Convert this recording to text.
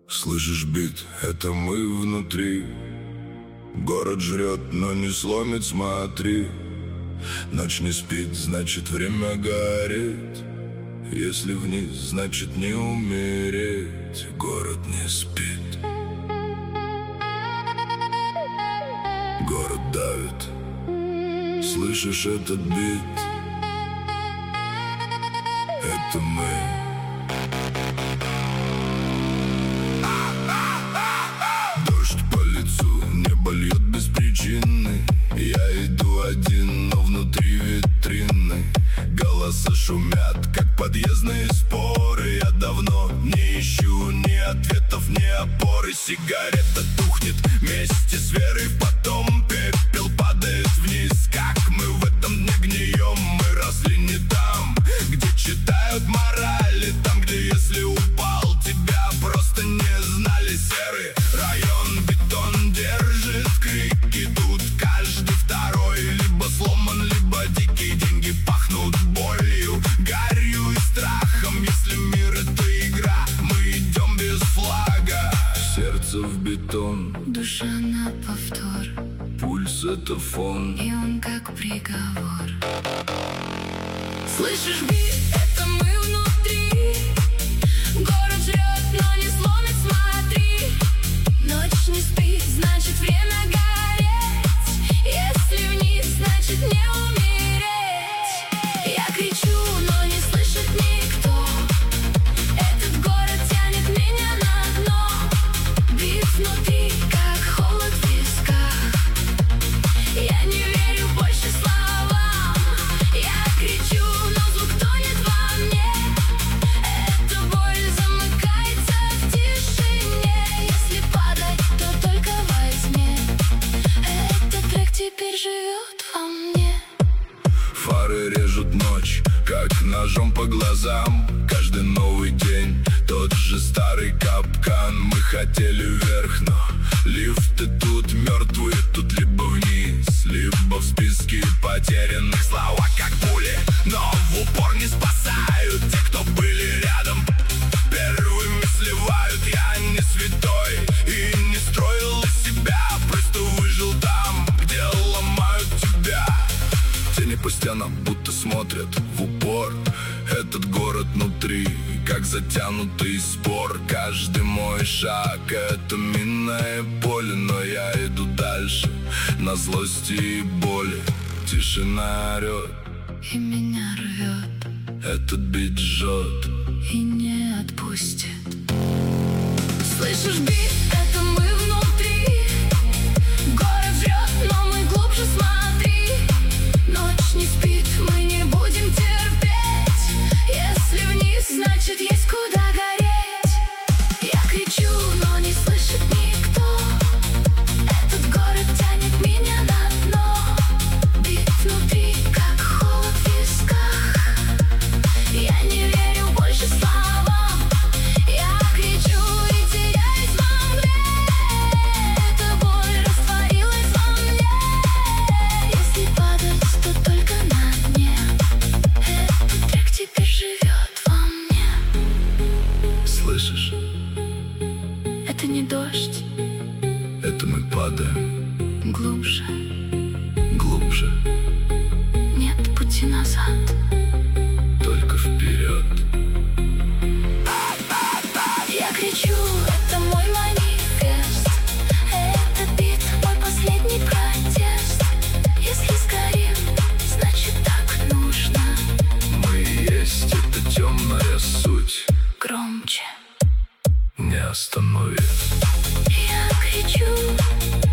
Слышишь бит, это мы внутри. Город жрет, но не сломит, смотри. Ночь не спит, значит время горит. Если вниз, значит не умереть. Город не спит. Город давит. Слышишь этот бит? Это мы. Дождь по лицу, небо льет без причины. Я иду один, но внутри витрины. Голоса шумят, как подъездные споры. Я давно не ищу ни ответов, ни опоры. Сигарета тухнет вместе с верой в потом. Пепел падает вниз, как мы в этом дне гнием. Мы росли не там, где читают морали. Там, где если упал, тебя просто не знали. Серый район, бетон держит крики. Тут каждый второй либо сломан, либо дикий. Деньги пахнут болью, гарью и страхом. Если мир это игра, мы идем без флага. Сердце в бетон, душа на повтор. пульс это фон, и он как приговор. Слышишь бит, это мы внутри. Город жрет, но не сломит, смотри. Ночь не спит, значит время гореть. Если вниз, значит не умереть. Я кричу, но не слышит никто. Этот город тянет меня на дно. Бит внутри, как холод в висках. Я не верю больше словам. Я кричу, но звук тонет во мне. Эта боль замыкается в тишине. Если падать, то только во тьме. Этот трек теперь живет во мне. фары режут ночь, как ножом по глазам. Каждый новый день, тот же старый капкан. Мы хотели вверх, но лифты тут мертвые. Тут либо вниз, либо в списке потерянных. Слова как пули, но в упор не спасают. Те, кто были рядом, первыми сливают. Я не святой и не строил из себя. Просто выжил там, где ломают тебя. Тени по стенам будто смотрят в упор. Этот город внутри, как затянутый спор. Каждый мой шаг — это минное поле. Но я иду дальше, на злости и боли. Тишина орет, И меня рвет, этот бит жжет. и не отпустит. Слышишь бит, это мы внутри. Город жрет, но мы глубже, смотри. Ночь не спит, мы не будем терпеть. Если вниз, значит есть куда гореть. Я кричу, но не слышит никто. Этот город тянет меня на дно. Бит внутри, как холод в висках. Я не верю больше словам. Я кричу и теряюсь во мгле. Эта боль растворилась во мне. Если падать, то только на дне. Этот трек теперь живет во мне. Слышишь? Это не дождь, Это мы падаем глубже. глубже, Нет пути назад. только вперед. Я кричу, это мой манифест. Это бит, мой последний протест. Если сгорим, значит так нужно. Мы и есть эта темная суть, Громче. не остановит. Я кричу,